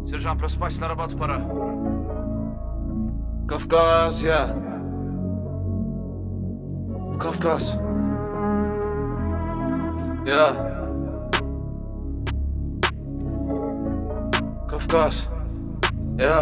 Сержант, проспать, на работу пора. Кавказ, я. Кавказ. Я. Кавказ. Я.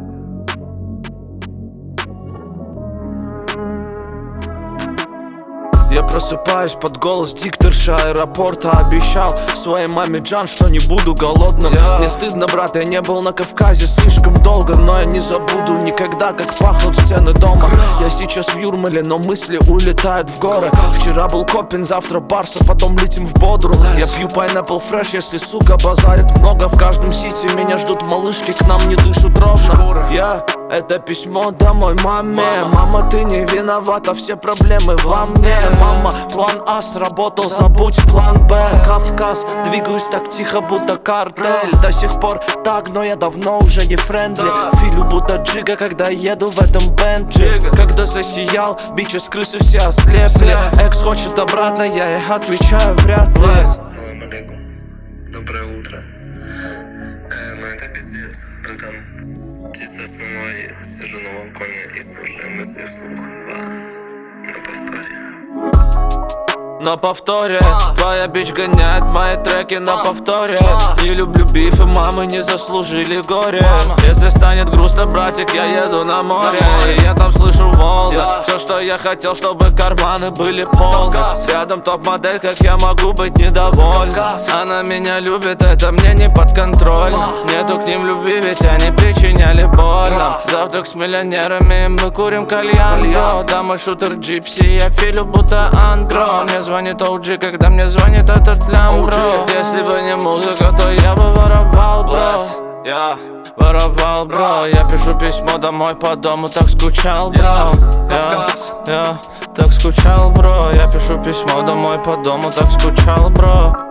Я просыпаюсь под голос дикторша аэропорта. Обещал своей маме Джан, что не буду голодным. Мне стыдно, брат, я не был на Кавказе слишком долго, но я не забуду никогда, как пахнут стены дома. Я сейчас в Юрмале, но мысли улетают в горы. Вчера был Копин, завтра Барса, потом летим в Бодру. Я пью Pineapple Fresh, если, сука, базарит много. В каждом сити меня ждут малышки, к нам не дышат ровно. Я... Это письмо домой маме. Мама, ты не виновата, все проблемы во мне. Мама, план А сработал, забудь план Б. Кавказ, двигаюсь так тихо, будто картель. До сих пор так, но я давно уже не френдли. Филю будто Джига, когда еду в этом Бентли. Когда засиял, бичи с крысы все ослепли. Экс хочет обратно, я ей отвечаю вряд ли. Салам алейкум, доброе утро. Ну это пиздец, братан. Чисто с мной сижу на балконе и слушаю мысли вслух. На повторе. Твоя бич гоняет мои треки на повторе. Не люблю биф, и мамы не заслужили горе. Если станет грустно, братик, я еду на море. И я там слышу Волга. Все, что я хотел, чтобы карманы были полны. Рядом топ-модель, как я могу быть недоволен. Она меня любит, это мне не подконтрольно. Нету к ним любви, ведь они причиняли больно. Завтрак с миллионерами, мы курим кальян. Йо, да мой шутер джипси, я филю будто андро. Мне звонит OG, когда мне звонит этот лямбро. Если бы не музыка, то я бы воровал, бро. Я воровал, бро. Я пишу письмо домой по дому, так скучал, бро. Я так скучал, бро. Я пишу письмо домой по дому, так скучал, бро.